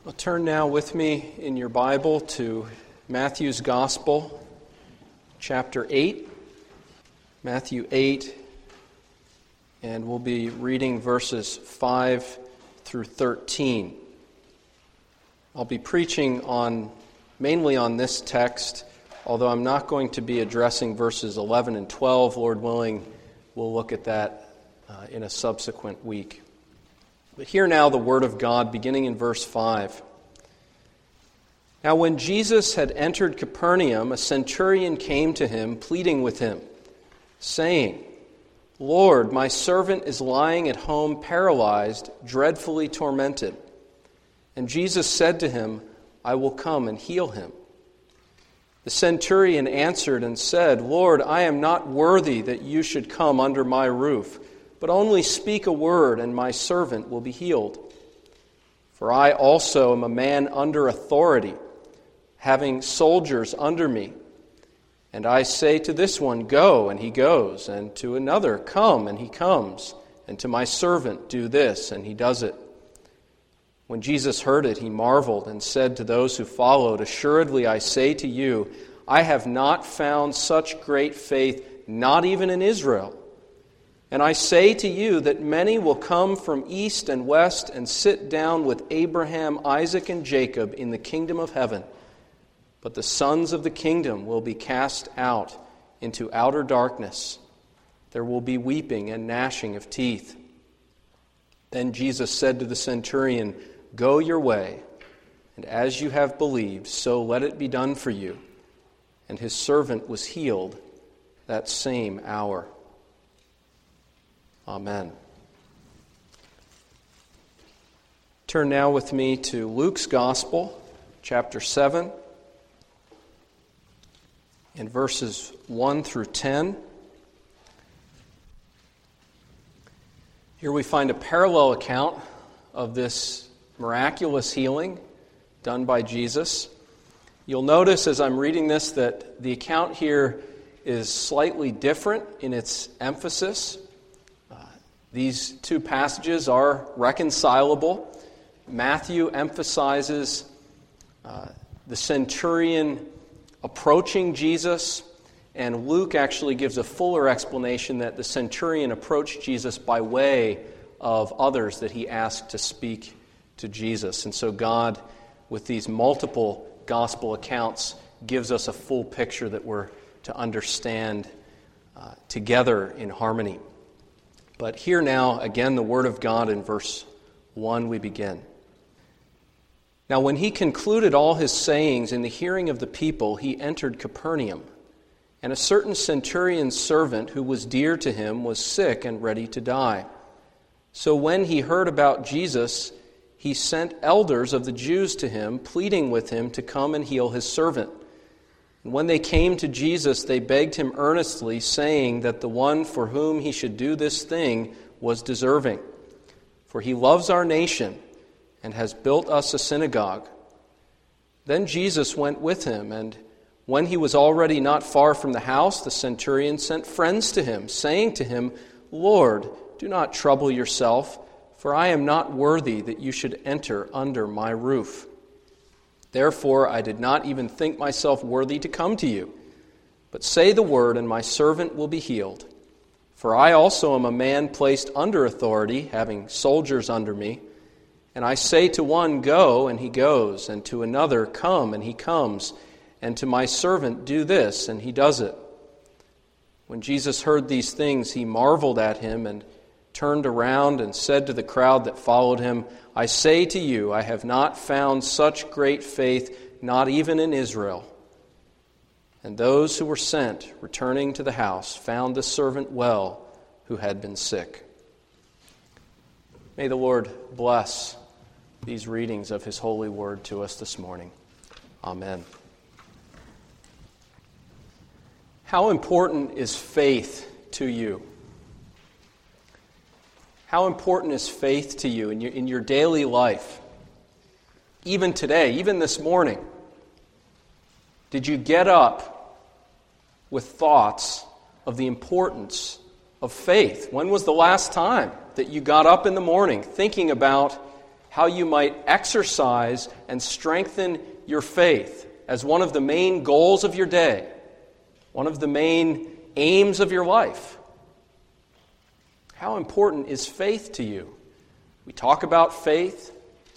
Well, turn now with me in your Bible to Matthew's Gospel, chapter 8. Matthew 8, and we'll be reading verses 5 through 13. I'll be preaching mainly on this text, although I'm not going to be addressing verses 11 and 12. Lord willing, we'll look at that in a subsequent week. But hear now the word of God, beginning in verse 5. Now when Jesus had entered Capernaum, a centurion came to him, pleading with him, saying, "Lord, my servant is lying at home paralyzed, dreadfully tormented." And Jesus said to him, "I will come and heal him." The centurion answered and said, "Lord, I am not worthy that you should come under my roof, but only speak a word, and my servant will be healed. For I also am a man under authority, having soldiers under me. And I say to this one, 'Go,' and he goes, and to another, 'Come,' and he comes, and to my servant, 'Do this,' and he does it." When Jesus heard it, he marveled and said to those who followed, "Assuredly I say to you, I have not found such great faith, not even in Israel. And I say to you that many will come from east and west and sit down with Abraham, Isaac, and Jacob in the kingdom of heaven. But the sons of the kingdom will be cast out into outer darkness. There will be weeping and gnashing of teeth." Then Jesus said to the centurion, "Go your way, and as you have believed, so let it be done for you." And his servant was healed that same hour. Amen. Turn now with me to Luke's Gospel, chapter 7, and verses 1 through 10. Here we find a parallel account of this miraculous healing done by Jesus. You'll notice as I'm reading this that the account here is slightly different in its emphasis. These two passages are reconcilable. Matthew emphasizes the centurion approaching Jesus, and Luke actually gives a fuller explanation that the centurion approached Jesus by way of others that he asked to speak to Jesus. And so God, with these multiple gospel accounts, gives us a full picture that we're to understand together in harmony. But here now, again, the Word of God in verse 1 we begin. "Now when he concluded all his sayings in the hearing of the people, he entered Capernaum. And a certain centurion's servant who was dear to him was sick and ready to die. So when he heard about Jesus, he sent elders of the Jews to him, pleading with him to come and heal his servant. And when they came to Jesus, they begged him earnestly, saying that the one for whom he should do this thing was deserving. For he loves our nation and has built us a synagogue. Then Jesus went with him, and when he was already not far from the house, the centurion sent friends to him, saying to him, 'Lord, do not trouble yourself, for I am not worthy that you should enter under my roof. Therefore I did not even think myself worthy to come to you. But say the word, and my servant will be healed. For I also am a man placed under authority, having soldiers under me. And I say to one, Go, and he goes, and to another, Come, and he comes, and to my servant, Do this, and he does it.' When Jesus heard these things, he marveled at him and turned around and said to the crowd that followed him, 'I say to you, I have not found such great faith, not even in Israel.' And those who were sent, returning to the house, found the servant well who had been sick." May the Lord bless these readings of his holy word to us this morning. Amen. How important is faith to you? How important is faith to you in your daily life? Even today, even this morning, did you get up with thoughts of the importance of faith? When was the last time that you got up in the morning thinking about how you might exercise and strengthen your faith as one of the main goals of your day, one of the main aims of your life. How important is faith to you? We talk about faith.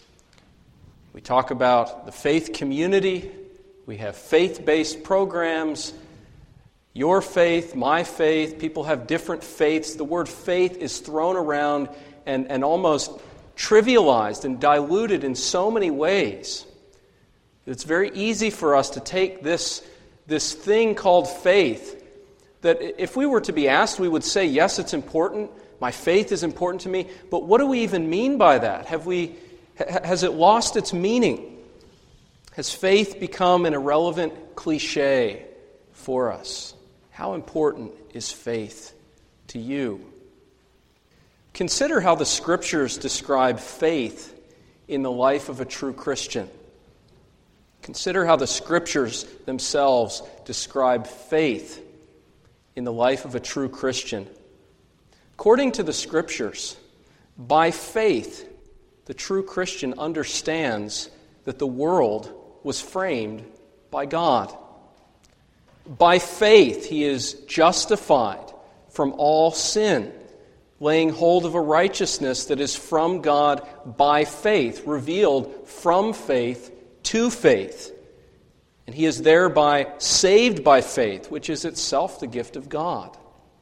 We talk about the faith community. We have faith-based programs. Your faith, my faith. People have different faiths. The word faith is thrown around and almost trivialized and diluted in so many ways. It's very easy for us to take this thing called faith, that if we were to be asked, we would say, yes, it's important. My faith is important to me. But what do we even mean by that? Has it lost its meaning? Has faith become an irrelevant cliche for us? How important is faith to you? Consider how the Scriptures describe faith in the life of a true Christian. Consider how the Scriptures themselves describe faith in the life of a true Christian. According to the Scriptures, by faith, the true Christian understands that the world was framed by God. By faith, he is justified from all sin, laying hold of a righteousness that is from God by faith, revealed from faith to faith. And he is thereby saved by faith, which is itself the gift of God.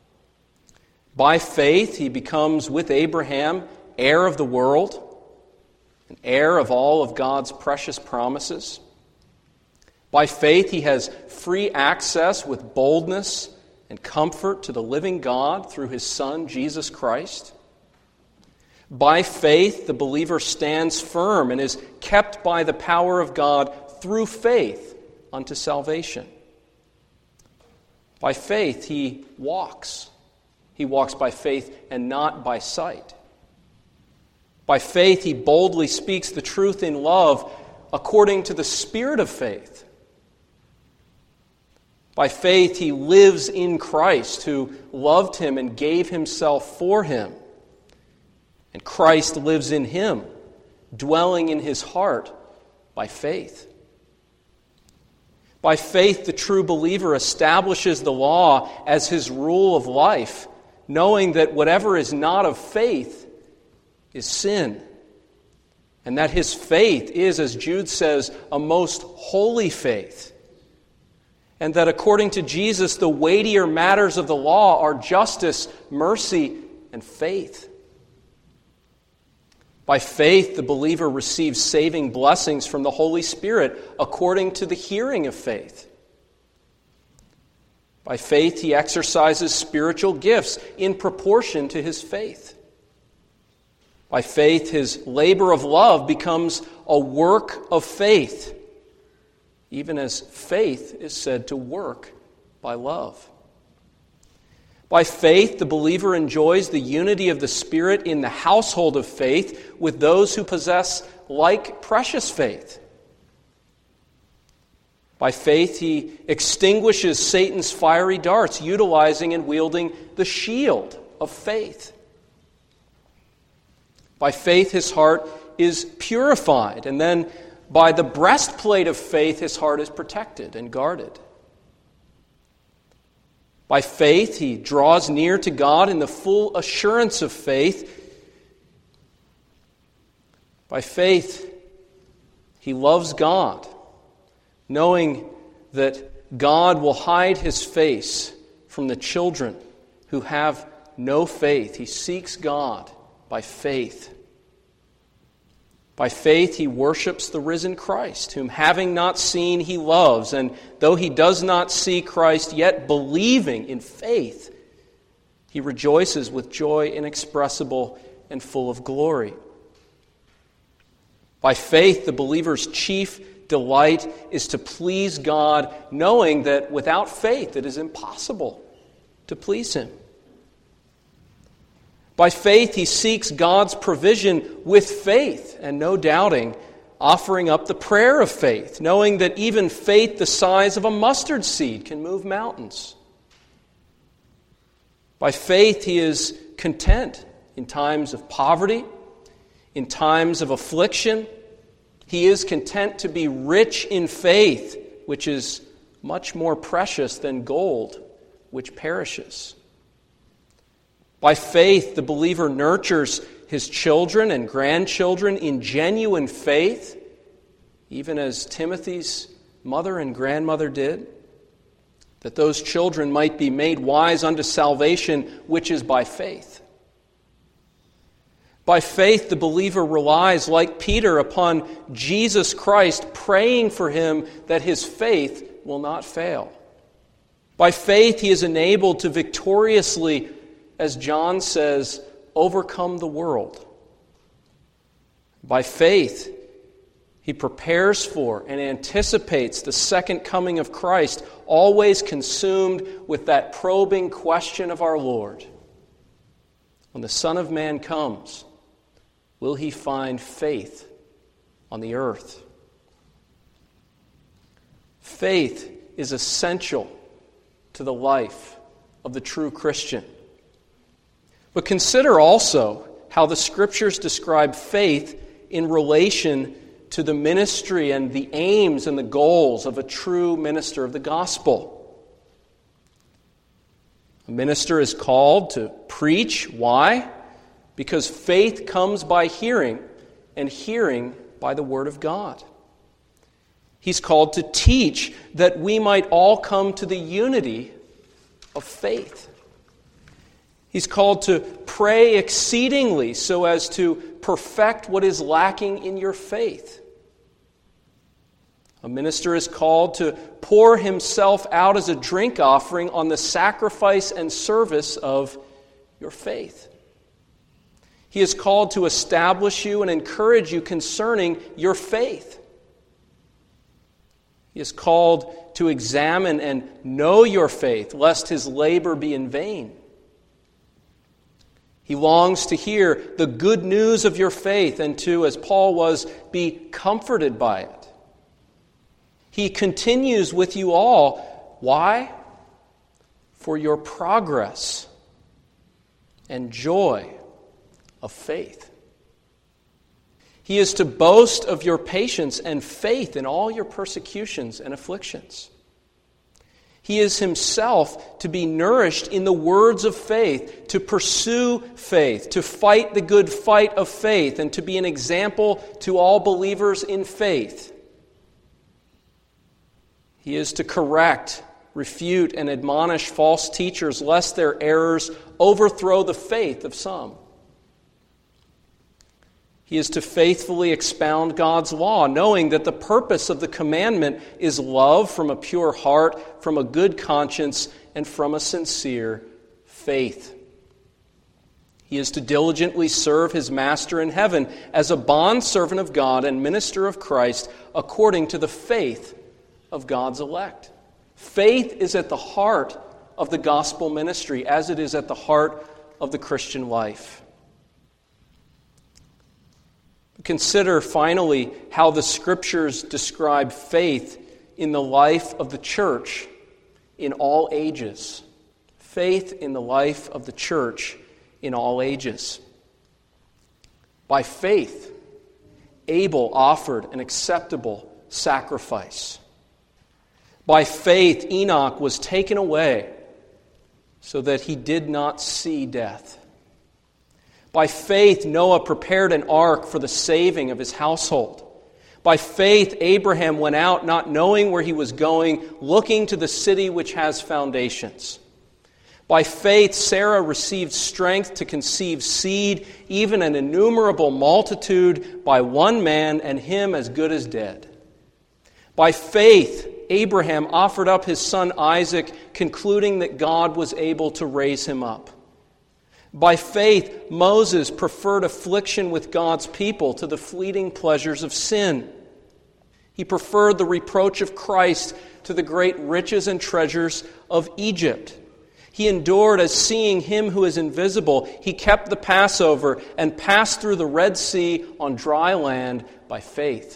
By faith, he becomes, with Abraham, heir of the world, an heir of all of God's precious promises. By faith, he has free access with boldness and comfort to the living God through his Son, Jesus Christ. By faith, the believer stands firm and is kept by the power of God through faith unto salvation. By faith, he walks. He walks by faith and not by sight. By faith, he boldly speaks the truth in love according to the spirit of faith. By faith, he lives in Christ, who loved him and gave himself for him. And Christ lives in him, dwelling in his heart by faith. By faith, the true believer establishes the law as his rule of life, knowing that whatever is not of faith is sin, and that his faith is, as Jude says, a most holy faith. And that according to Jesus, the weightier matters of the law are justice, mercy, and faith. By faith, the believer receives saving blessings from the Holy Spirit according to the hearing of faith. By faith, he exercises spiritual gifts in proportion to his faith. By faith, his labor of love becomes a work of faith, even as faith is said to work by love. By faith, the believer enjoys the unity of the Spirit in the household of faith with those who possess like precious faith. By faith, he extinguishes Satan's fiery darts, utilizing and wielding the shield of faith. By faith, his heart is purified, and then by the breastplate of faith, his heart is protected and guarded. By faith, he draws near to God in the full assurance of faith. By faith, he loves God, knowing that God will hide his face from the children who have no faith. He seeks God by faith. By faith, he worships the risen Christ, whom having not seen, he loves. And though he does not see Christ, yet believing in faith, he rejoices with joy inexpressible and full of glory. By faith, the believer's chief delight is to please God, knowing that without faith it is impossible to please him. By faith, he seeks God's provision with faith and no doubting, offering up the prayer of faith, knowing that even faith the size of a mustard seed can move mountains. By faith, he is content in times of poverty, In times of affliction, he is content to be rich in faith, which is much more precious than gold, which perishes. By faith, the believer nurtures his children and grandchildren in genuine faith, even as Timothy's mother and grandmother did, that those children might be made wise unto salvation, which is by faith. By faith, the believer relies, like Peter, upon Jesus Christ, praying for him that his faith will not fail. By faith, he is enabled to victoriously, as John says, overcome the world. By faith, he prepares for and anticipates the second coming of Christ, always consumed with that probing question of our Lord. When the Son of Man comes, will he find faith on the earth? Faith is essential to the life of the true Christian. But consider also how the Scriptures describe faith in relation to the ministry and the aims and the goals of a true minister of the gospel. A minister is called to preach. Why? Because faith comes by hearing, and hearing by the Word of God. He's called to teach that we might all come to the unity of faith. He's called to pray exceedingly so as to perfect what is lacking in your faith. A minister is called to pour himself out as a drink offering on the sacrifice and service of your faith. He is called to establish you and encourage you concerning your faith. He is called to examine and know your faith, lest his labor be in vain. He longs to hear the good news of your faith and to, as Paul was, be comforted by it. He continues with you all. Why? For your progress and joy of faith. He is to boast of your patience and faith in all your persecutions and afflictions. He is himself to be nourished in the words of faith, to pursue faith, to fight the good fight of faith, and to be an example to all believers in faith. He is to correct, refute, and admonish false teachers, lest their errors overthrow the faith of some. He is to faithfully expound God's law, knowing that the purpose of the commandment is love from a pure heart, from a good conscience, and from a sincere faith. He is to diligently serve his master in heaven as a bondservant of God and minister of Christ according to the faith of God's elect. Faith is at the heart of the gospel ministry, as it is at the heart of the Christian life. Consider finally how the Scriptures describe faith in the life of the church in all ages. Faith in the life of the church in all ages. By faith, Abel offered an acceptable sacrifice. By faith, Enoch was taken away so that he did not see death. By faith, Noah prepared an ark for the saving of his household. By faith, Abraham went out not knowing where he was going, looking to the city which has foundations. By faith, Sarah received strength to conceive seed, even an innumerable multitude, by one man, and him as good as dead. By faith, Abraham offered up his son Isaac, concluding that God was able to raise him up. By faith, Moses preferred affliction with God's people to the fleeting pleasures of sin. He preferred the reproach of Christ to the great riches and treasures of Egypt. He endured as seeing him who is invisible. He kept the Passover and passed through the Red Sea on dry land by faith.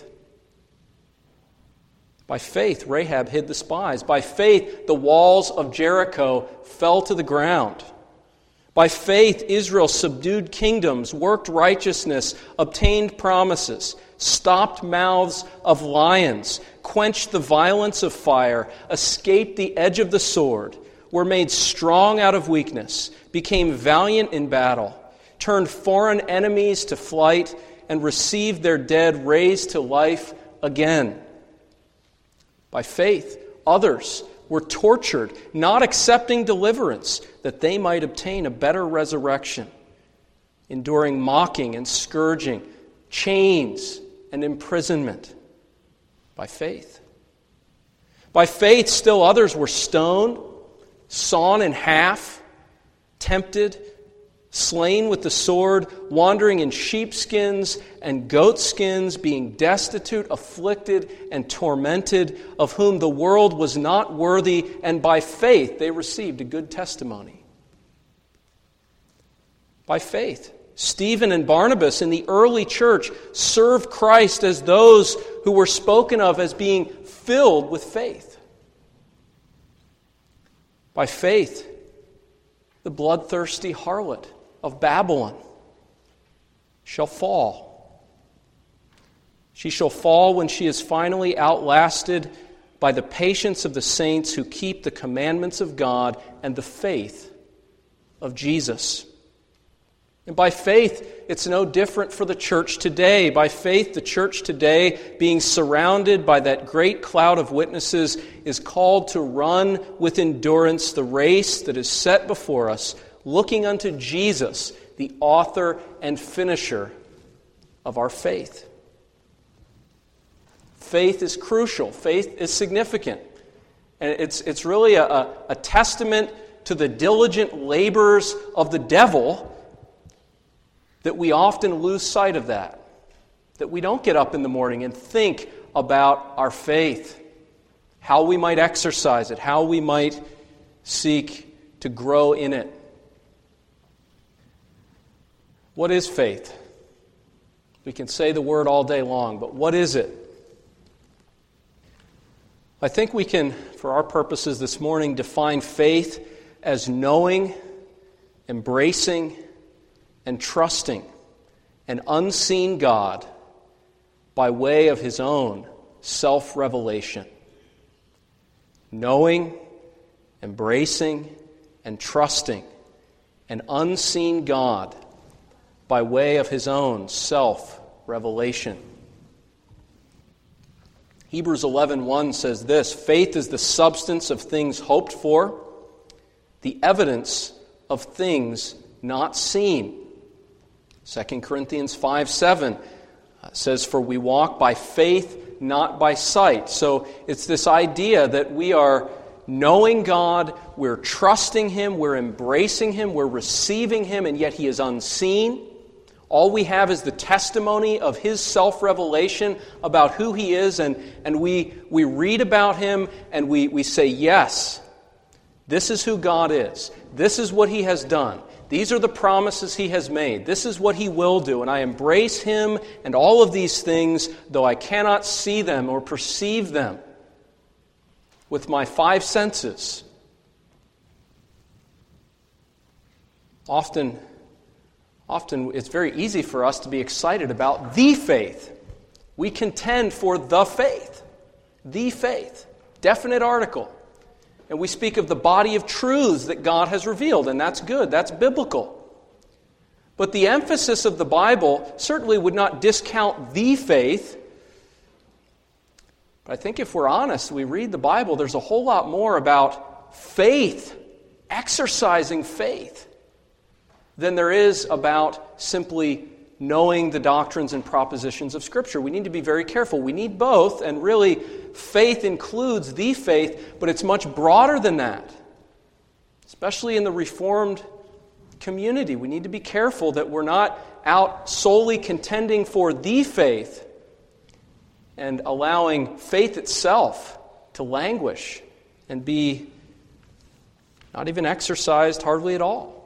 By faith, Rahab hid the spies. By faith, the walls of Jericho fell to the ground. By faith, Israel subdued kingdoms, worked righteousness, obtained promises, stopped mouths of lions, quenched the violence of fire, escaped the edge of the sword, were made strong out of weakness, became valiant in battle, turned foreign enemies to flight, and received their dead raised to life again. By faith, others were tortured, not accepting deliverance, that they might obtain a better resurrection, enduring mocking and scourging, chains and imprisonment. By faith. By faith, still others were stoned, sawn in half, tempted, slain with the sword, wandering in sheepskins and goatskins, being destitute, afflicted, and tormented, of whom the world was not worthy, and by faith they received a good testimony. By faith, Stephen and Barnabas in the early church served Christ as those who were spoken of as being filled with faith. By faith, the bloodthirsty harlot of Babylon shall fall. She shall fall when she is finally outlasted by the patience of the saints who keep the commandments of God and the faith of Jesus. And by faith, it's no different for the church today. By faith, the church today, being surrounded by that great cloud of witnesses, is called to run with endurance the race that is set before us, looking unto Jesus, the author and finisher of our faith. Faith is crucial. Faith is significant. And it's really a testament to the diligent labors of the devil that we often lose sight of that we don't get up in the morning and think about our faith, how we might exercise it, how we might seek to grow in it. What is faith? We can say the word all day long, but what is it? I think we can, for our purposes this morning, define faith as knowing, embracing, and trusting an unseen God by way of His own self-revelation. Knowing, embracing, and trusting an unseen God by way of His own self-revelation. Hebrews 11:1 says this: faith is the substance of things hoped for, the evidence of things not seen. 2 Corinthians 5:7 says, for we walk by faith, not by sight. So it's this idea that we are knowing God, we're trusting Him, we're embracing Him, we're receiving Him, and yet He is unseen. All we have is the testimony of His self-revelation about who He is, and we read about Him and we say, yes, this is who God is. This is what He has done. These are the promises He has made. This is what He will do. And I embrace Him and all of these things, though I cannot see them or perceive them with my five senses. Often it's very easy for us to be excited about the faith. We contend for the faith. The faith. Definite article. And we speak of the body of truths that God has revealed, and that's good, that's biblical. But the emphasis of the Bible certainly would not discount the faith. But I think if we're honest, we read the Bible, there's a whole lot more about faith, exercising faith, than there is about simply knowing the doctrines and propositions of Scripture. We need to be very careful. We need both, and really, faith includes the faith, but it's much broader than that. Especially in the Reformed community, we need to be careful that we're not out solely contending for the faith and allowing faith itself to languish and be not even exercised hardly at all.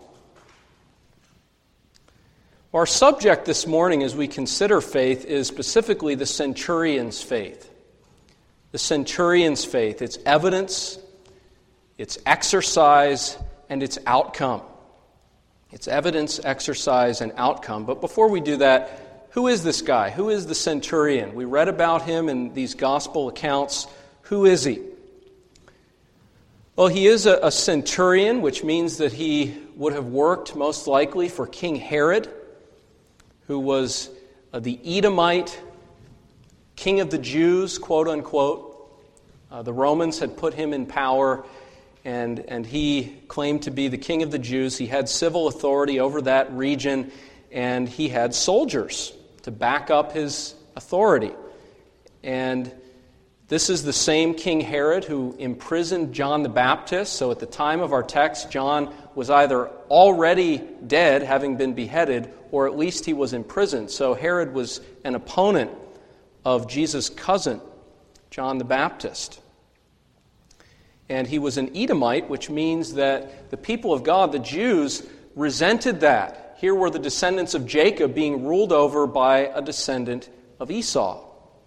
Our subject this morning as we consider faith is specifically the centurion's faith. The centurion's faith, its evidence, its exercise, and its outcome. It's evidence, exercise, and outcome. But before we do that, who is this guy? Who is the centurion? We read about him in these gospel accounts. Who is he? Well, he is a centurion, which means that he would have worked most likely for King Herod, who was the Edomite king of the Jews, quote unquote. The Romans had put him in power, and he claimed to be the king of the Jews. He had civil authority over that region, and he had soldiers to back up his authority. And this is the same King Herod who imprisoned John the Baptist. So at the time of our text, John was either already dead, having been beheaded, or at least he was imprisoned. So Herod was an opponent of Jesus' cousin, John the Baptist. And he was an Edomite, which means that the people of God, the Jews, resented that. Here were the descendants of Jacob being ruled over by a descendant of Esau.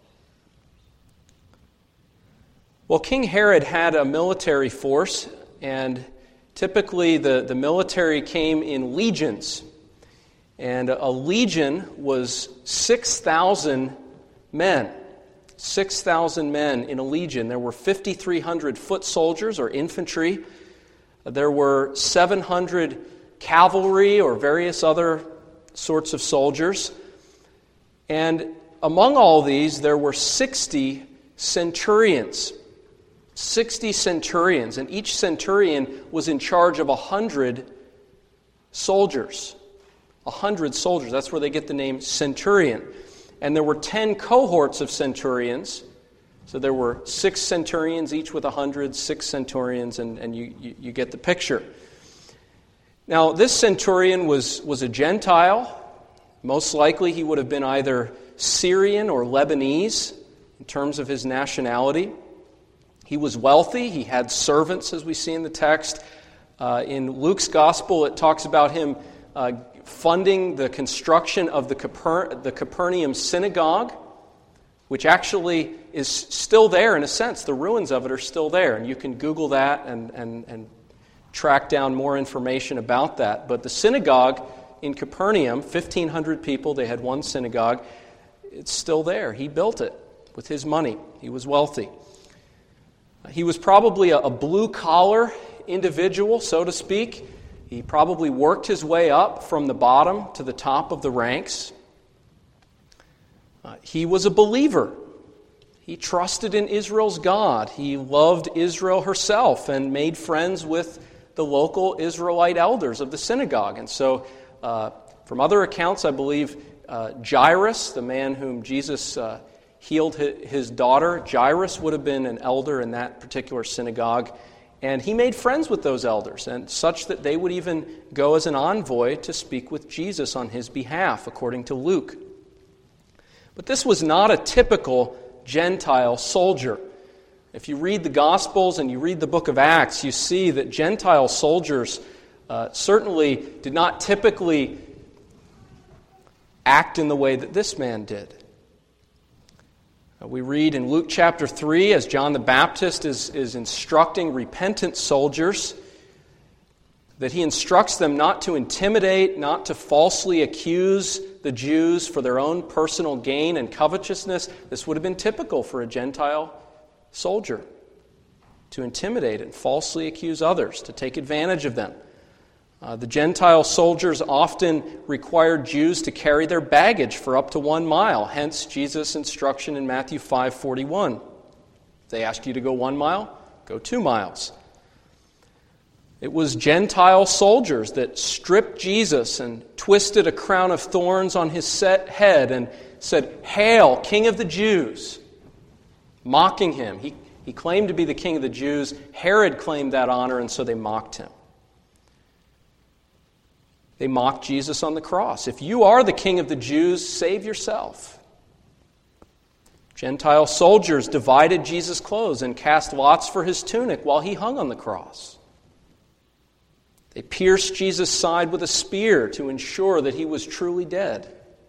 Well, King Herod had a military force, and typically the military came in legions. And a legion was 6,000 men. 6,000 men in a legion. There were 5,300 foot soldiers or infantry. There were 700 cavalry or various other sorts of soldiers. And among all these, there were 60 centurions. 60 centurions, and each centurion was in charge of 100 soldiers. 100 soldiers, that's where they get the name centurion. And there were 10 cohorts of centurions. So there were 6 centurions, each with 100, 6 centurions, and you get the picture. Now, this centurion was a Gentile. Most likely he would have been either Syrian or Lebanese in terms of his nationality. He was wealthy. He had servants, as we see in the text. In Luke's gospel, it talks about him funding the construction of the Capernaum synagogue, which actually is still there in a sense. The ruins of it are still there, and you can Google that and track down more information about that. But the synagogue in Capernaum, 1,500 people, they had one synagogue, it's still there. He built it with his money. He was wealthy. He was probably a blue-collar individual, so to speak. He probably worked his way up from the bottom to the top of the ranks. He was a believer. He trusted in Israel's God. He loved Israel herself and made friends with the local Israelite elders of the synagogue. And so, from other accounts, I believe Jairus, the man whom Jesus healed his daughter, Jairus would have been an elder in that particular synagogue. And he made friends with those elders, and such that they would even go as an envoy to speak with Jesus on his behalf, according to Luke. But this was not a typical Gentile soldier. If you read the Gospels and you read the book of Acts, you see that Gentile soldiers certainly did not typically act in the way that this man did. We read in Luke chapter 3, as John the Baptist is instructing repentant soldiers, that he instructs them not to intimidate, not to falsely accuse the Jews for their own personal gain and covetousness. This would have been typical for a Gentile soldier, to intimidate and falsely accuse others, to take advantage of them. The Gentile soldiers often required Jews to carry their baggage for up to 1 mile, hence Jesus' instruction in Matthew 5:41. If they ask you to go 1 mile, go 2 miles. It was Gentile soldiers that stripped Jesus and twisted a crown of thorns on his head and said, "Hail, King of the Jews," mocking him. He claimed to be the King of the Jews. Herod claimed that honor, and so they mocked him. They mocked Jesus on the cross. If you are the King of the Jews, save yourself. Gentile soldiers divided Jesus' clothes and cast lots for his tunic while he hung on the cross. They pierced Jesus' side with a spear to ensure that he was truly dead.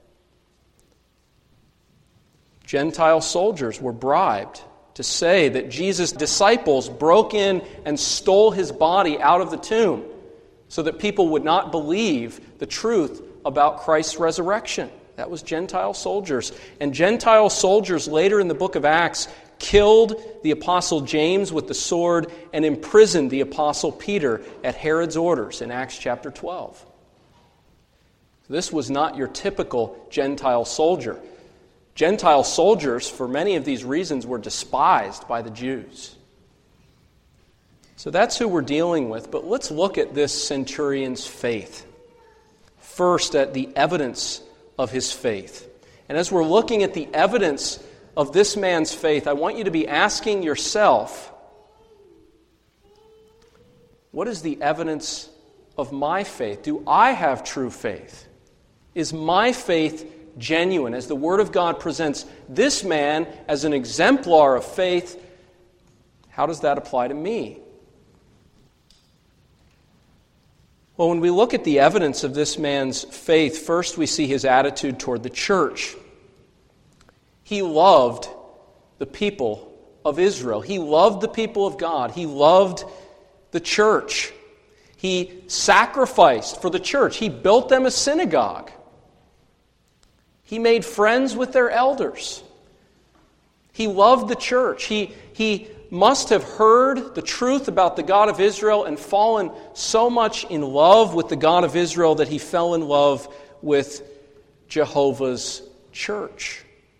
Gentile soldiers were bribed to say that Jesus' disciples broke in and stole his body out of the tomb, so that people would not believe the truth about Christ's resurrection. That was Gentile soldiers. And Gentile soldiers later in the book of Acts killed the Apostle James with the sword and imprisoned the Apostle Peter at Herod's orders in Acts chapter 12. This was not your typical Gentile soldier. Gentile soldiers, for many of these reasons, were despised by the Jews. So that's who we're dealing with. But let's look at this centurion's faith. First, at the evidence of his faith. And as we're looking at the evidence of this man's faith, I want you to be asking yourself, what is the evidence of my faith? Do I have true faith? Is my faith genuine? As the Word of God presents this man as an exemplar of faith, how does that apply to me? Well, when we look at the evidence of this man's faith, first we see his attitude toward the church. He loved the people of Israel. He loved the people of God. He loved the church. He sacrificed for the church. He built them a synagogue. He made friends with their elders. He loved the church. He must have heard the truth about the God of Israel and fallen so much in love with the God of Israel that he fell in love with Jehovah's church.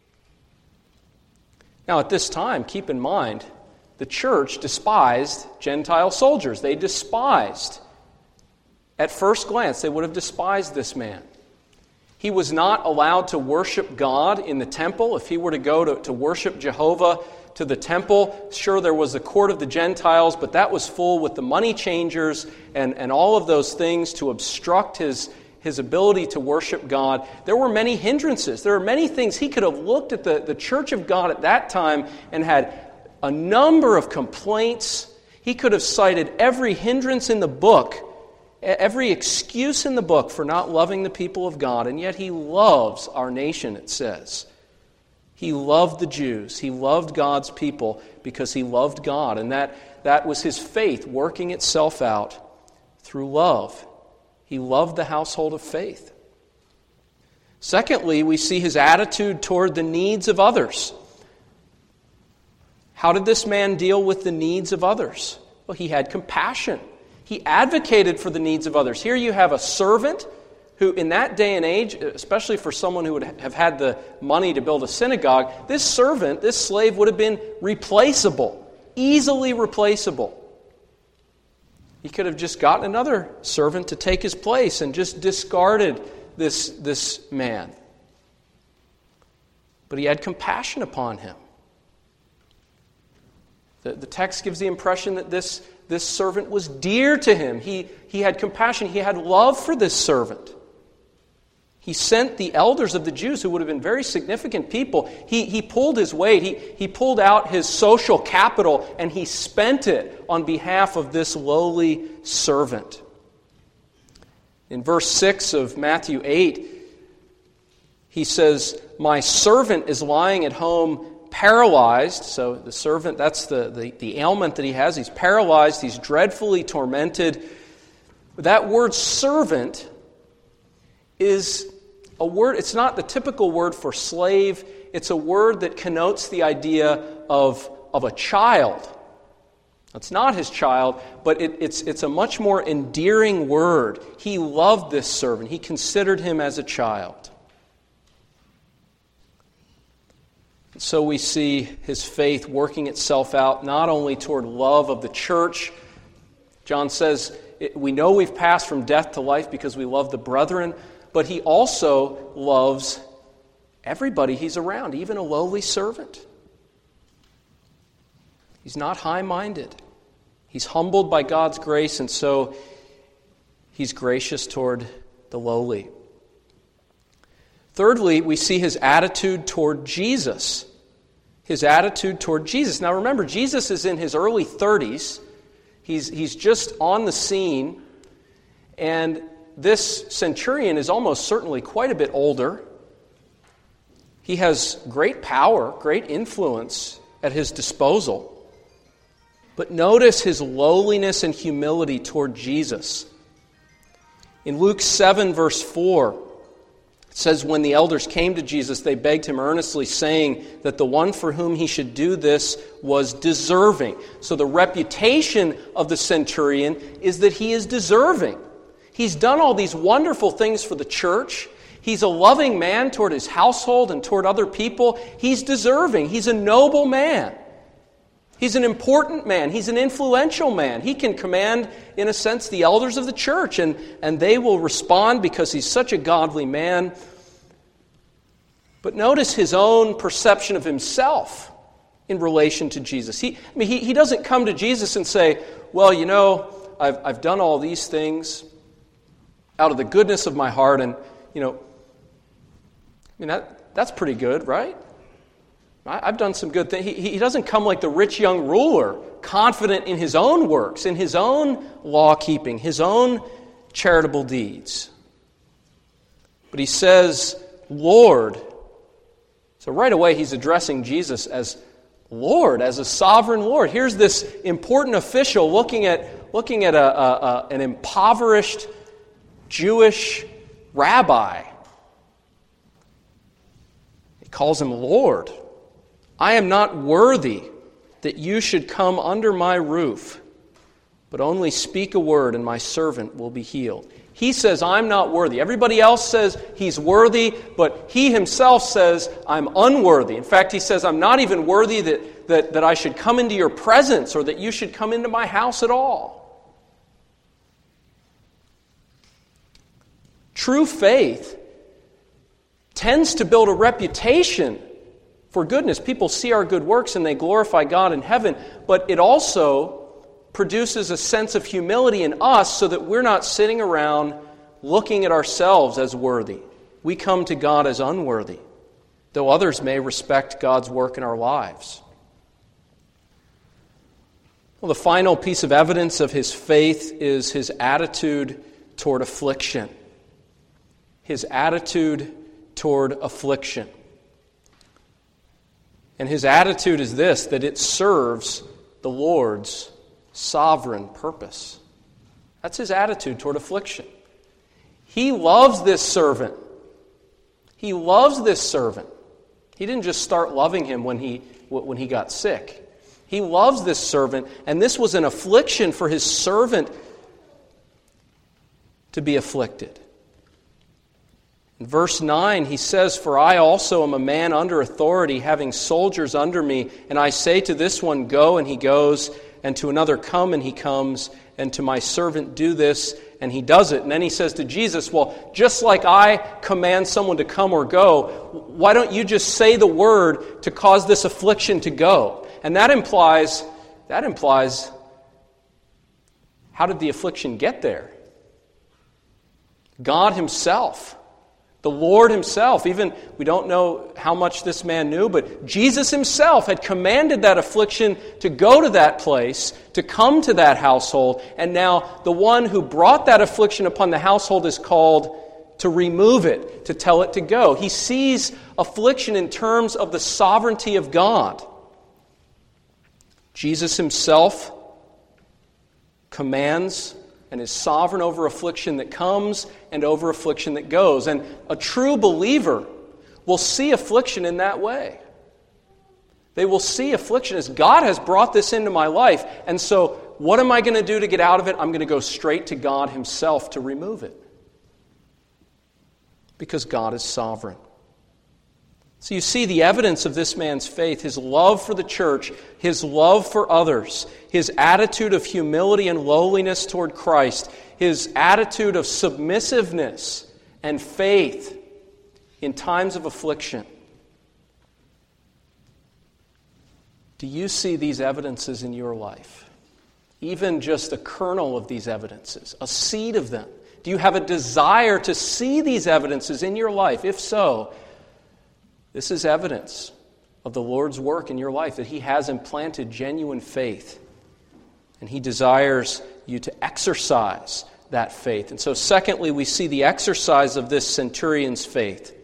Now, at this time, keep in mind, the church despised Gentile soldiers. They despised, at first glance, they would have despised this man. He was not allowed to worship God in the temple. If he were to go to worship Jehovah to the temple, sure, there was the court of the Gentiles, but that was full with the money changers and all of those things to obstruct his ability to worship God. There were many hindrances. There are many things. He could have looked at the church of God at that time and had a number of complaints. He could have cited every hindrance in the book, every excuse in the book for not loving the people of God, and yet he loves our nation, it says. He loved the Jews. He loved God's people because he loved God, and that was his faith working itself out through love. He loved the household of faith. Secondly, we see his attitude toward the needs of others. How did this man deal with the needs of others? Well, he had compassion. He advocated for the needs of others. Here you have a servant who, in that day and age, especially for someone who would have had the money to build a synagogue, this servant, this slave, would have been replaceable, easily replaceable. He could have just gotten another servant to take his place and just discarded this man. But he had compassion upon him. The text gives the impression that this servant was dear to him. He had compassion. He had love for this servant. He sent the elders of the Jews, who would have been very significant people. He pulled his weight. He pulled out his social capital, and he spent it on behalf of this lowly servant. In verse 6 of Matthew 8, he says, "My servant is lying at home paralyzed." So the servant, that's the ailment that he has. He's paralyzed. He's dreadfully tormented. That word servant is a word, it's not the typical word for slave. It's a word that connotes the idea of a child. It's not his child, but it's a much more endearing word. He loved this servant. He considered him as a child. So we see his faith working itself out not only toward love of the church. John says, we know we've passed from death to life because we love the brethren, but he also loves everybody he's around, even a lowly servant. He's not high-minded. He's humbled by God's grace, and so he's gracious toward the lowly. Thirdly, we see his attitude toward Jesus. His attitude toward Jesus. Now remember, Jesus is in his early 30s. He's just on the scene, and this centurion is almost certainly quite a bit older. He has great power, great influence at his disposal. But notice his lowliness and humility toward Jesus. In Luke 7, verse 4, it says, when the elders came to Jesus, they begged him earnestly, saying that the one for whom he should do this was deserving. So the reputation of the centurion is that he is deserving. He's done all these wonderful things for the church. He's a loving man toward his household and toward other people. He's deserving. He's a noble man. He's an important man. He's an influential man. He can command, in a sense, the elders of the church, and they will respond because he's such a godly man. But notice his own perception of himself in relation to Jesus. He doesn't come to Jesus and say, well, you know, I've done all these things out of the goodness of my heart, and, you know, I mean, that's pretty good, right? I've done some good things. He doesn't come like the rich young ruler, confident in his own works, in his own law-keeping, his own charitable deeds. But he says, Lord. So right away he's addressing Jesus as Lord, as a sovereign Lord. Here's this important official looking at an impoverished Jewish rabbi. He calls him Lord. I am not worthy that you should come under my roof, but only speak a word and my servant will be healed. He says, I'm not worthy. Everybody else says he's worthy, but he himself says, I'm unworthy. In fact, he says, I'm not even worthy that I should come into your presence or that you should come into my house at all. True faith tends to build a reputation for goodness. People see our good works and they glorify God in heaven, but it also produces a sense of humility in us so that we're not sitting around looking at ourselves as worthy. We come to God as unworthy, though others may respect God's work in our lives. Well, the final piece of evidence of his faith is his attitude toward affliction. His attitude toward affliction. And his attitude is this, that it serves the Lord's sovereign purpose. That's his attitude toward affliction. He loves this servant. He loves this servant. He didn't just start loving him when he got sick. He loves this servant, and this was an affliction for his servant to be afflicted. In verse 9, he says, For I also am a man under authority, having soldiers under me, and I say to this one, Go, and he goes, and to another, Come, and he comes, and to my servant, Do this, and he does it. And then he says to Jesus, Well, just like I command someone to come or go, why don't you just say the word to cause this affliction to go? And that implies, how did the affliction get there? God himself. The Lord himself, even we don't know how much this man knew, but Jesus himself had commanded that affliction to go to that place, to come to that household, and now the one who brought that affliction upon the household is called to remove it, to tell it to go. He sees affliction in terms of the sovereignty of God. Jesus himself commands and is sovereign over affliction that comes and over affliction that goes. And a true believer will see affliction in that way. They will see affliction as God has brought this into my life. And so what am I going to do to get out of it? I'm going to go straight to God himself to remove it. Because God is sovereign. So you see the evidence of this man's faith, his love for the church, his love for others, his attitude of humility and lowliness toward Christ, his attitude of submissiveness and faith in times of affliction. Do you see these evidences in your life? Even just a kernel of these evidences, a seed of them. Do you have a desire to see these evidences in your life? If so, this is evidence of the Lord's work in your life, that he has implanted genuine faith. And he desires you to exercise that faith. And so secondly, we see the exercise of this centurion's faith.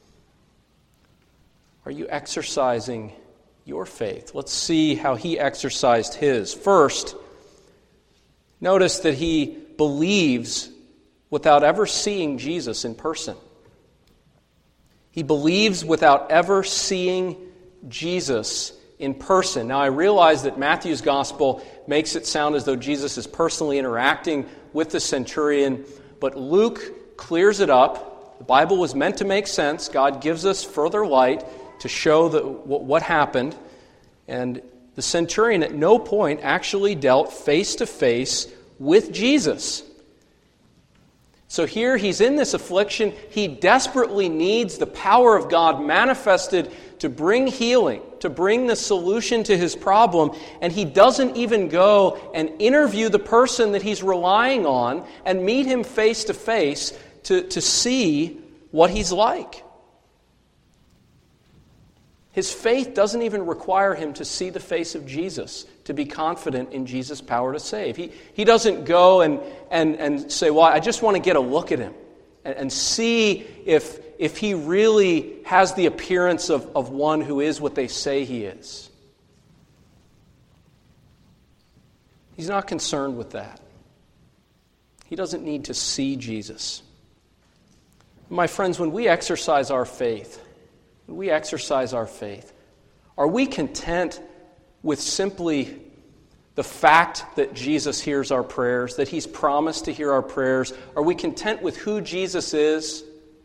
Are you exercising your faith? Let's see how he exercised his. First, notice that he believes without ever seeing Jesus in person. He believes without ever seeing Jesus in person. Now, I realize that Matthew's gospel makes it sound as though Jesus is personally interacting with the centurion, but Luke clears it up. The Bible was meant to make sense. God gives us further light to show what happened. And the centurion at no point actually dealt face to face with Jesus. So here he's in this affliction. He desperately needs the power of God manifested to bring healing, to bring the solution to his problem. And he doesn't even go and interview the person that he's relying on and meet him face to face to see what he's like. His faith doesn't even require him to see the face of Jesus to be confident in Jesus' power to save. He doesn't go and say, well, I just want to get a look at him and see if he really has the appearance of one who is what they say he is. He's not concerned with that. He doesn't need to see Jesus. My friends, when we exercise our faith, are we content with simply the fact that Jesus hears our prayers, that he's promised to hear our prayers? Are we content with who Jesus is?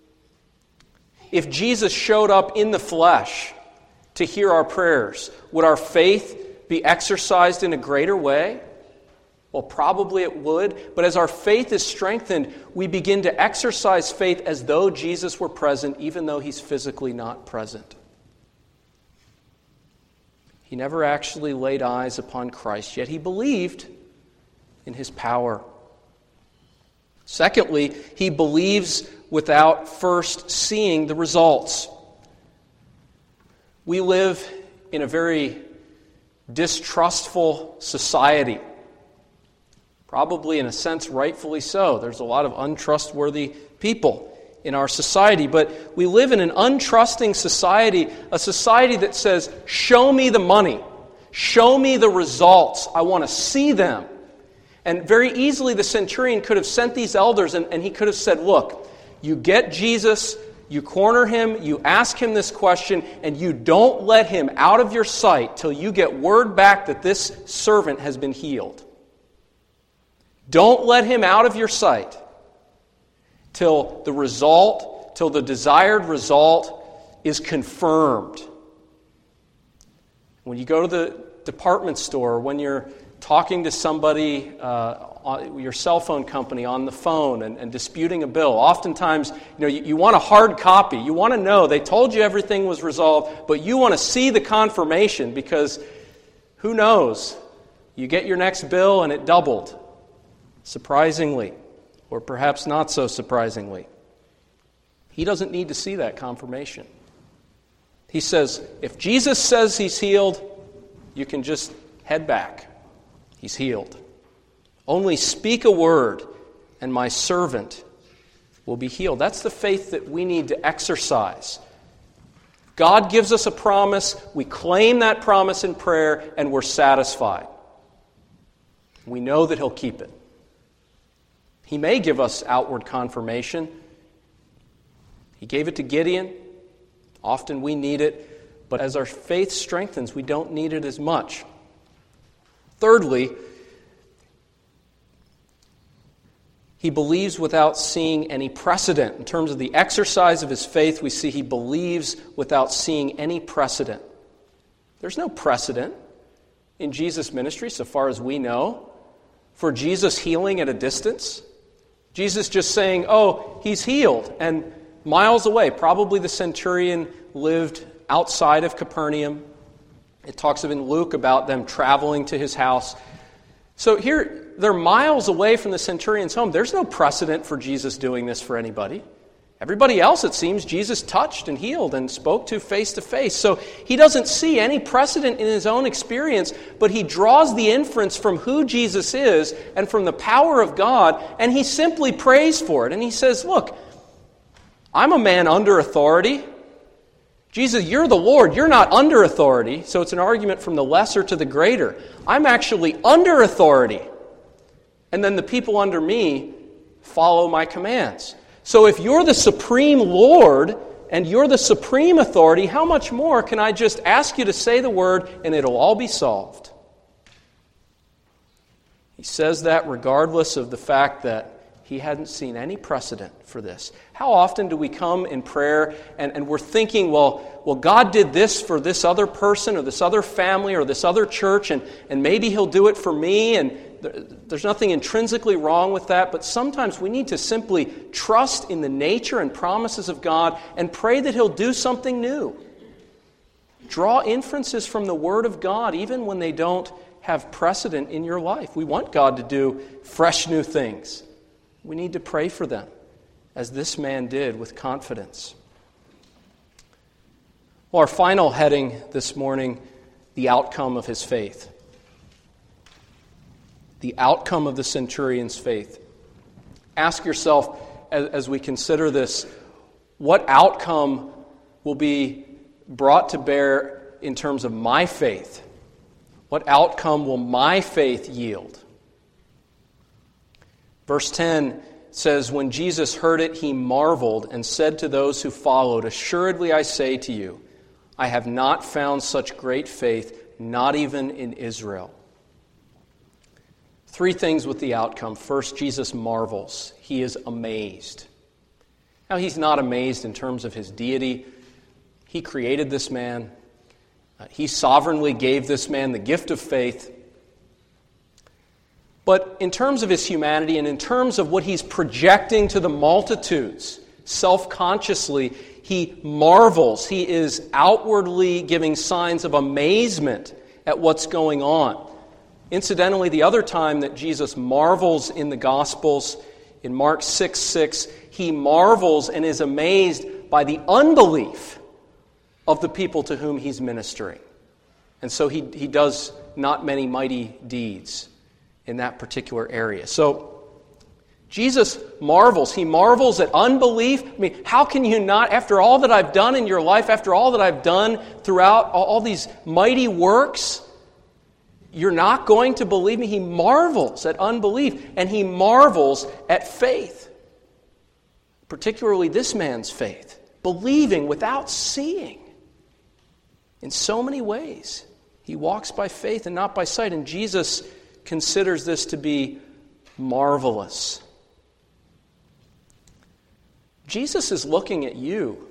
If Jesus showed up in the flesh to hear our prayers, would our faith be exercised in a greater way? Well, probably it would, but as our faith is strengthened, we begin to exercise faith as though Jesus were present, even though he's physically not present. He never actually laid eyes upon Christ, yet he believed in his power. Secondly, he believes without first seeing the results. We live in a very distrustful society. Probably, in a sense, rightfully so. There's a lot of untrustworthy people in our society. But we live in an untrusting society, a society that says, show me the money. Show me the results. I want to see them. And very easily the centurion could have sent these elders and he could have said, look, you get Jesus, you corner him, you ask him this question, and you don't let him out of your sight till you get word back that this servant has been healed. Don't let him out of your sight till the desired result is confirmed. When you go to the department store, when you're talking to somebody, your cell phone company on the phone and disputing a bill, oftentimes you want a hard copy. You want to know they told you everything was resolved, but you want to see the confirmation because who knows? You get your next bill and it doubled. Surprisingly, or perhaps not so surprisingly. He doesn't need to see that confirmation. He says, if Jesus says he's healed, you can just head back. He's healed. Only speak a word, and my servant will be healed. That's the faith that we need to exercise. God gives us a promise, we claim that promise in prayer, and we're satisfied. We know that he'll keep it. He may give us outward confirmation. He gave it to Gideon. Often we need it, but as our faith strengthens, we don't need it as much. Thirdly, he believes without seeing any precedent. In terms of the exercise of his faith, we see he believes without seeing any precedent. There's no precedent in Jesus' ministry, so far as we know, for Jesus healing at a distance. Jesus just saying, oh, he's healed, and miles away. Probably the centurion lived outside of Capernaum. It talks in Luke about them traveling to his house. So here, they're miles away from the centurion's home. There's no precedent for Jesus doing this for anybody. Everybody else, it seems, Jesus touched and healed and spoke to face to face. So he doesn't see any precedent in his own experience, but he draws the inference from who Jesus is and from the power of God, and he simply prays for it. And he says, look, I'm a man under authority. Jesus, you're the Lord. You're not under authority. So it's an argument from the lesser to the greater. I'm actually under authority. And then the people under me follow my commands. So if you're the supreme Lord and you're the supreme authority, how much more can I just ask you to say the word and it'll all be solved? He says that regardless of the fact that he hadn't seen any precedent for this. How often do we come in prayer and we're thinking, well, God did this for this other person or this other family or this other church, and maybe He'll do it for me, and there's nothing intrinsically wrong with that, but sometimes we need to simply trust in the nature and promises of God and pray that He'll do something new. Draw inferences from the Word of God even when they don't have precedent in your life. We want God to do fresh new things. We need to pray for them, as this man did with confidence. Well, our final heading this morning, the outcome of his faith. The outcome of the centurion's faith. Ask yourself, as we consider this, what outcome will be brought to bear in terms of my faith? What outcome will my faith yield? Verse 10 says, when Jesus heard it, he marveled and said to those who followed, assuredly I say to you, I have not found such great faith, not even in Israel. Three things with the outcome. First, Jesus marvels. He is amazed. Now, he's not amazed in terms of his deity. He created this man. He sovereignly gave this man the gift of faith. But in terms of his humanity and in terms of what he's projecting to the multitudes, self-consciously, he marvels. He is outwardly giving signs of amazement at what's going on. Incidentally, the other time that Jesus marvels in the Gospels, in Mark 6:6, he marvels and is amazed by the unbelief of the people to whom he's ministering. And so he does not many mighty deeds in that particular area. So Jesus marvels. He marvels at unbelief. I mean, how can you not, after all that I've done in your life, after all that I've done throughout all these mighty works, you're not going to believe me? He marvels at unbelief, and he marvels at faith. Particularly this man's faith, believing without seeing. In so many ways, he walks by faith and not by sight, and Jesus considers this to be marvelous. Jesus is looking at you.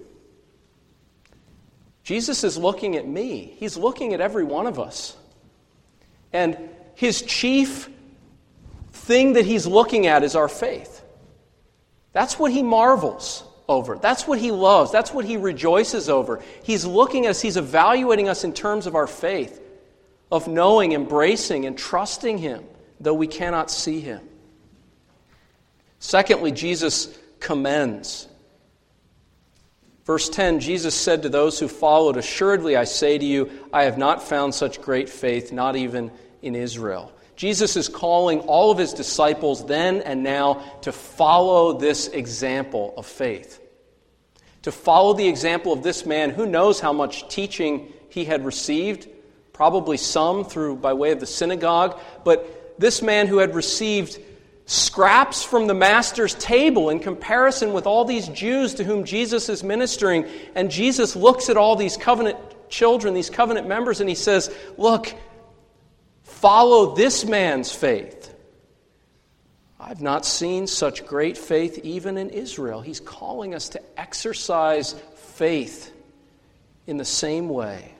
Jesus is looking at me. He's looking at every one of us. And his chief thing that he's looking at is our faith. That's what he marvels over. That's what he loves. That's what he rejoices over. He's looking at us. He's evaluating us in terms of our faith, of knowing, embracing, and trusting him, though we cannot see him. Secondly, Jesus commends. Verse 10, Jesus said to those who followed, assuredly I say to you, I have not found such great faith, not even in Israel. Jesus is calling all of his disciples then and now to follow this example of faith. To follow the example of this man. Who knows how much teaching he had received? Probably some by way of the synagogue. But this man who had received scraps from the master's table in comparison with all these Jews to whom Jesus is ministering. And Jesus looks at all these covenant children, these covenant members, and he says, look, follow this man's faith. I've not seen such great faith even in Israel. He's calling us to exercise faith in the same way.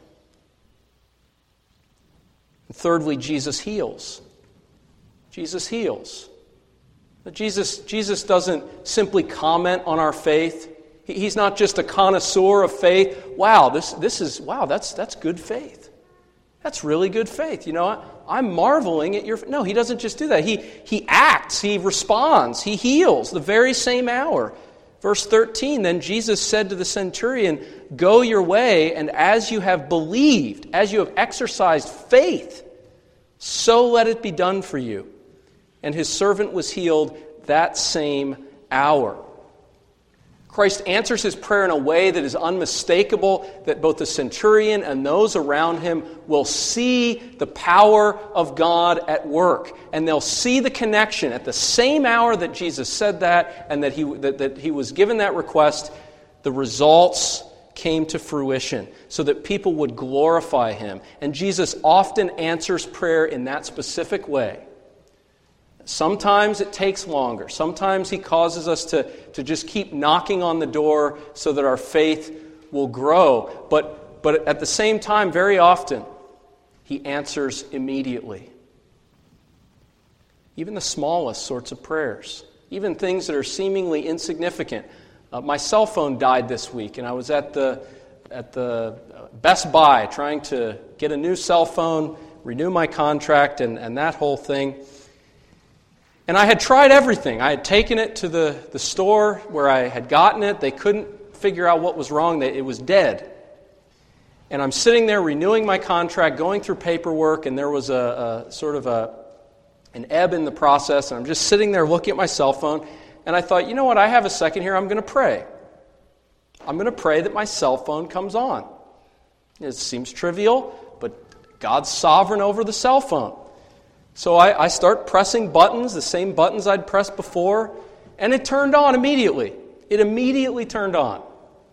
And thirdly, Jesus heals. Jesus heals. Jesus doesn't simply comment on our faith. He's not just a connoisseur of faith. Wow, that's good faith. That's really good faith. You know, I'm marveling at your faith. No, he doesn't just do that. He acts, he responds, he heals the very same hour. Verse 13, then Jesus said to the centurion, go your way, and as you have believed, as you have exercised faith, so let it be done for you. And his servant was healed that same hour. Christ answers his prayer in a way that is unmistakable, that both the centurion and those around him will see the power of God at work. And they'll see the connection at the same hour that Jesus said that and that he was given that request. The results came to fruition so that people would glorify him. And Jesus often answers prayer in that specific way. Sometimes it takes longer. Sometimes he causes us to just keep knocking on the door so that our faith will grow. But at the same time, very often, he answers immediately. Even the smallest sorts of prayers, even things that are seemingly insignificant. My cell phone died this week, and I was at the Best Buy trying to get a new cell phone, renew my contract, and that whole thing. And I had tried everything. I had taken it to the store where I had gotten it. They couldn't figure out what was wrong. It was dead. And I'm sitting there renewing my contract, going through paperwork, and there was a sort of an ebb in the process. And I'm just sitting there looking at my cell phone, and I thought, you know what, I have a second here. I'm going to pray. I'm going to pray that my cell phone comes on. It seems trivial, but God's sovereign over the cell phone. So I start pressing buttons, the same buttons I'd pressed before, and it turned on immediately. It immediately turned on,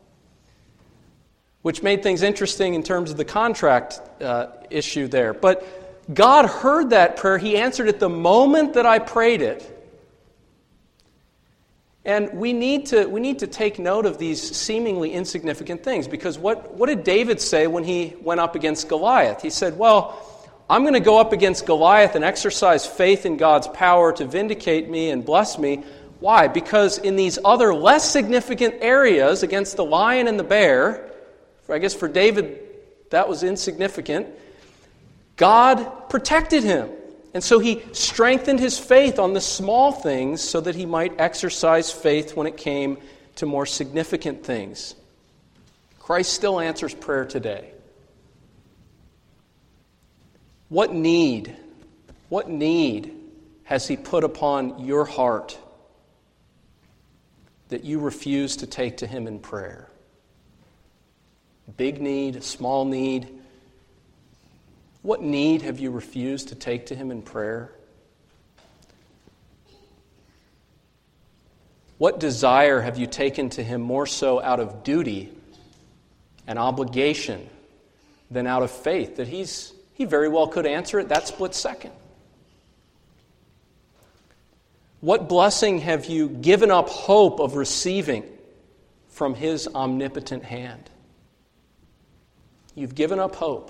which made things interesting in terms of the contract issue there. But God heard that prayer. He answered it the moment that I prayed it. And we need to take note of these seemingly insignificant things, because what did David say when he went up against Goliath? He said, well, I'm going to go up against Goliath and exercise faith in God's power to vindicate me and bless me. Why? Because in these other less significant areas against the lion and the bear, I guess for David that was insignificant, God protected him. And so he strengthened his faith on the small things so that he might exercise faith when it came to more significant things. Christ still answers prayer today. What need has he put upon your heart that you refuse to take to him in prayer? Big need, small need. What need have you refused to take to him in prayer? What desire have you taken to him more so out of duty and obligation than out of faith that he very well could answer it that split second? What blessing have you given up hope of receiving from his omnipotent hand? You've given up hope.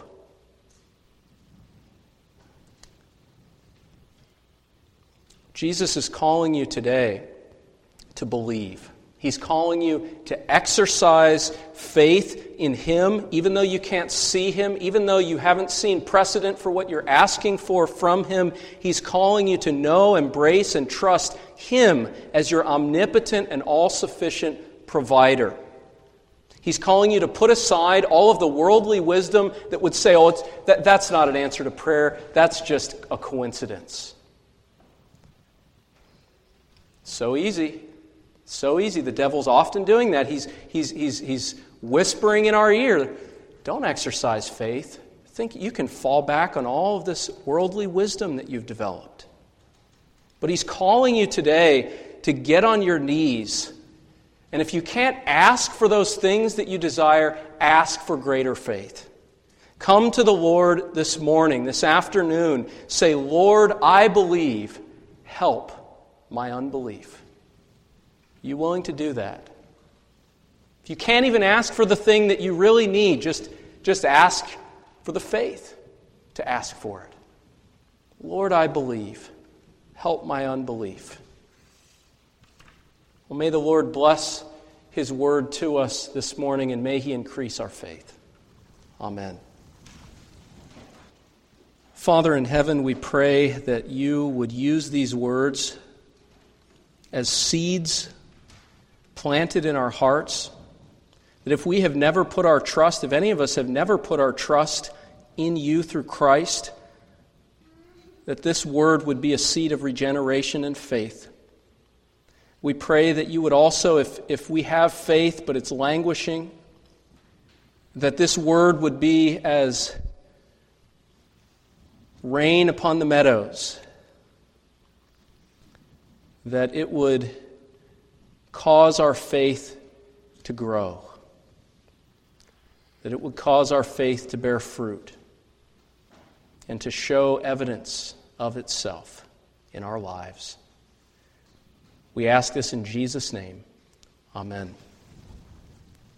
Jesus is calling you today to believe. He's calling you to exercise faith in him, even though you can't see him, even though you haven't seen precedent for what you're asking for from him. He's calling you to know, embrace, and trust him as your omnipotent and all-sufficient provider. He's calling you to put aside all of the worldly wisdom that would say, that's not an answer to prayer, that's just a coincidence. So easy. So easy. The devil's often doing that. He's whispering in our ear, don't exercise faith. Think you can fall back on all of this worldly wisdom that you've developed. But he's calling you today to get on your knees. And if you can't ask for those things that you desire, ask for greater faith. Come to the Lord this morning, this afternoon. Say, Lord, I believe. Help my unbelief. Are you willing to do that? If you can't even ask for the thing that you really need, just ask for the faith to ask for it. Lord, I believe. Help my unbelief. Well, may the Lord bless his word to us this morning, and may he increase our faith. Amen. Father in heaven, we pray that you would use these words as seeds planted in our hearts, that if we have never put our trust, if any of us have never put our trust in you through Christ, that this word would be a seed of regeneration and faith, We pray that you would also, if we have faith but it's languishing, that this word would be as rain upon the meadows, that it would cause our faith to grow, that it would cause our faith to bear fruit and to show evidence of itself in our lives. We ask this in Jesus' name. Amen.